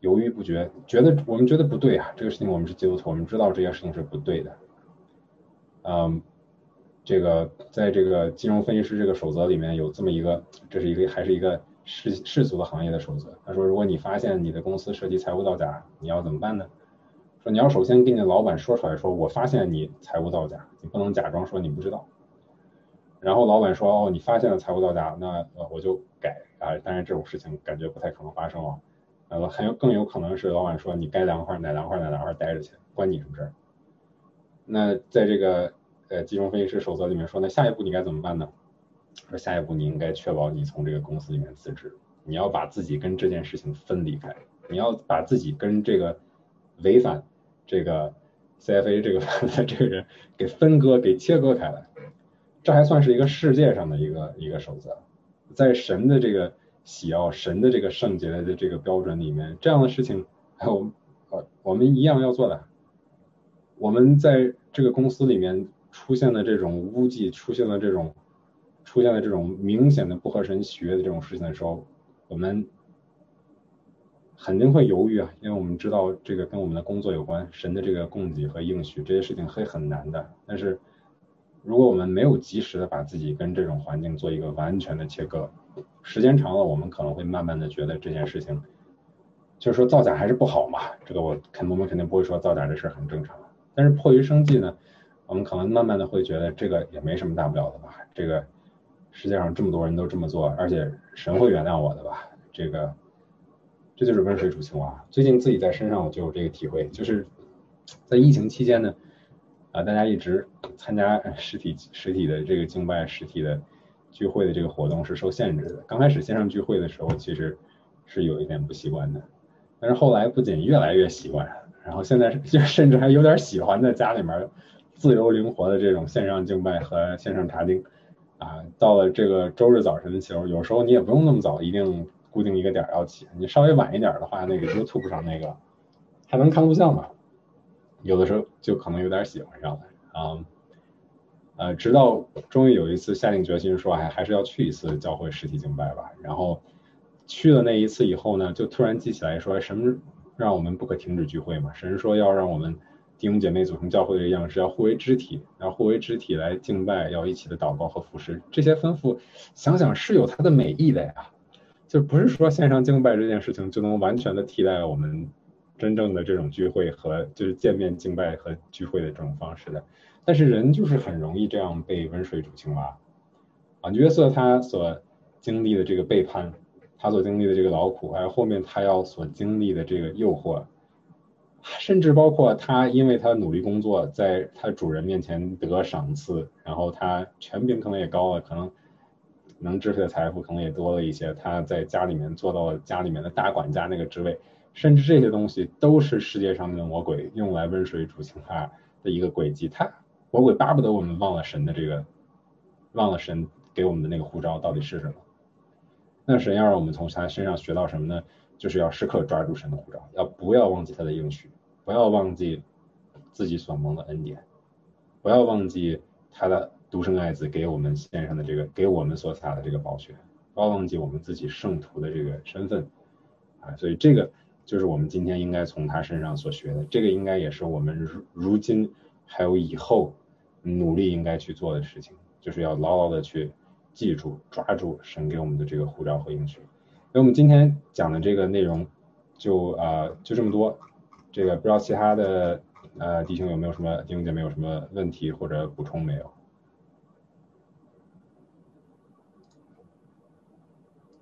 犹豫不决，觉得我们觉得不对啊，这个事情我们是基督徒，我们知道这些事情是不对的。嗯，这个在这个金融分析师这个守则里面有这么一个，这是一个还是一个世世俗的行业的守则。他说，如果你发现你的公司涉及财务造假，你要怎么办呢？说你要首先跟你的老板说出来，说我发现你财务造假，你不能假装说你不知道。然后老板说，哦，你发现了财务造假，那呃我就改啊。当然这种事情感觉不太可能发生哦。呃，很有更有可能是老板说你该凉快哪凉快哪凉快待着去，关你什么事儿？那在这个呃金融分析师守则里面说，那下一步你该怎么办呢？说下一步你应该确保你从这个公司里面辞职，你要把自己跟这件事情分离开，你要把自己跟这个违反这个 C F A 这个这个人给分割给切割开来。这还算是一个世界上的一个一个守则，在神的这个喜奥、神的这个圣洁的这个标准里面，这样的事情还有呃我们一样要做的。我们在这个公司里面出现的这种污迹，出现了这种出现了这种明显的不合神喜悦的这种事情的时候，我们肯定会犹豫啊，因为我们知道这个跟我们的工作有关，神的这个供给和应许这些事情会很难的，但是如果我们没有及时的把自己跟这种环境做一个完全的切割，时间长了，我们可能会慢慢的觉得这件事情，就是说造假还是不好嘛。这个我肯我们肯定不会说造假这事很正常，但是迫于生计呢，我们可能慢慢的会觉得这个也没什么大不了的吧。这个世界上这么多人都这么做，而且神会原谅我的吧。这个这就是温水煮青蛙。最近自己在身上我就有这个体会，就是在疫情期间呢。啊，大家一直参加实体实体的这个敬拜、实体的聚会的这个活动是受限制的。刚开始线上聚会的时候，其实是有一点不习惯的，但是后来不仅越来越习惯，然后现在就甚至还有点喜欢在家里面自由灵活的这种线上敬拜和线上查经。啊，到了这个周日早晨的时候，有时候你也不用那么早，一定固定一个点要起，你稍微晚一点的话，那个 YouTube 上那个还能看录像嘛。有的时候就可能有点喜欢上了啊、嗯，呃，直到终于有一次下定决心说，还还是要去一次教会实体敬拜吧。然后去了那一次以后呢，就突然记起来说，神让我们不可停止聚会嘛，神说要让我们弟兄姐妹组成教会的样式，要互为肢体，要互为肢体来敬拜，要一起的祷告和服侍。这些吩咐，想想是有它的美意的呀，就不是说线上敬拜这件事情就能完全的替代我们真正的这种聚会和就是见面敬拜和聚会的这种方式的。但是人就是很容易这样被温水煮青蛙啊。约瑟他所经历的这个背叛，他所经历的这个劳苦，还有后面他要所经历的这个诱惑，甚至包括他因为他努力工作，在他主人面前得赏赐，然后他权柄可能也高了，可能能支配的财富可能也多了一些，他在家里面做到了家里面的大管家那个职位，甚至这些东西都是世界上的魔鬼用来温水煮青蛙的一个轨迹。他魔鬼巴不得我们忘了神的这个，忘了神给我们的那个呼召到底是什么。那神要让我们从他身上学到什么呢？就是要时刻抓住神的呼召，要不要忘记他的应许，不要忘记自己所蒙的恩典，不要忘记他的独生爱子给我们献上的这个，给我们所撒的这个宝血，不要忘记我们自己圣徒的这个身份啊。所以这个就是我们今天应该从他身上所学的，这个应该也是我们如如今还有以后努力应该去做的事情，就是要牢牢的去记住抓住神给我们的这个呼召和应许。所以我们今天讲的这个内容就啊、呃、就这么多，这个不知道其他的呃弟兄有没有什么弟兄姐妹有什么问题或者补充没有？